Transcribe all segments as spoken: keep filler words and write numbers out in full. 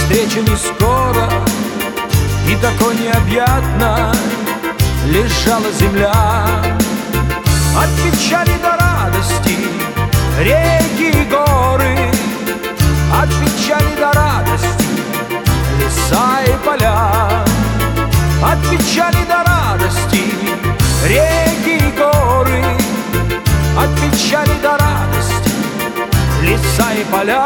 встреча не скоро, и такой необъятно лежала земля. От печали до радости реки и горы, от печали до радости леса и поля. От печали до радости реки и горы, от печали до радости леса и поля.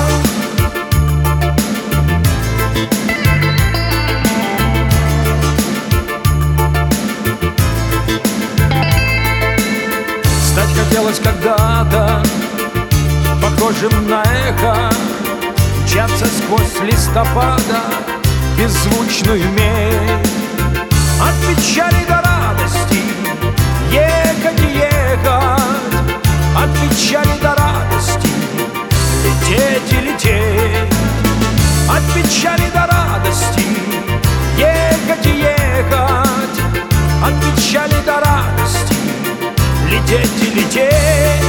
Стать хотелось когда-то похожим на эхо, мчаться сквозь листопада беззвучную медь. От печали до радости ехать и ехать, от печали до радости лететь и лететь. От печали до радости ехать и ехать, от печали до радости лететь и лететь.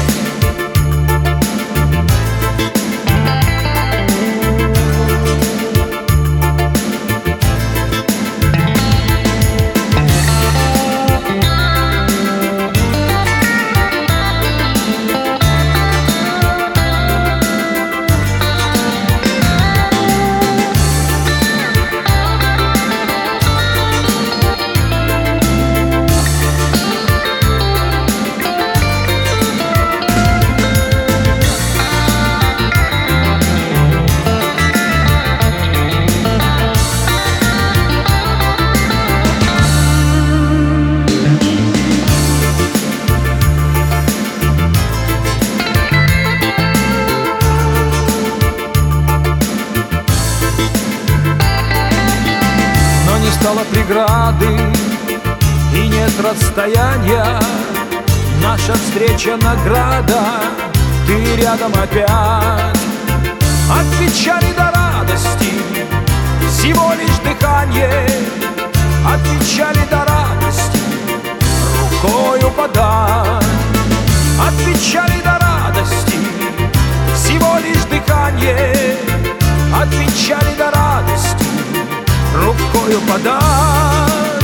Стало преграды и нет расстояния, наша встреча награда, ты рядом опять. От печали до радости всего лишь дыхание, от печали до радости рукою подать. От печали до радости всего лишь дыхание, от печали до радости рукою подать.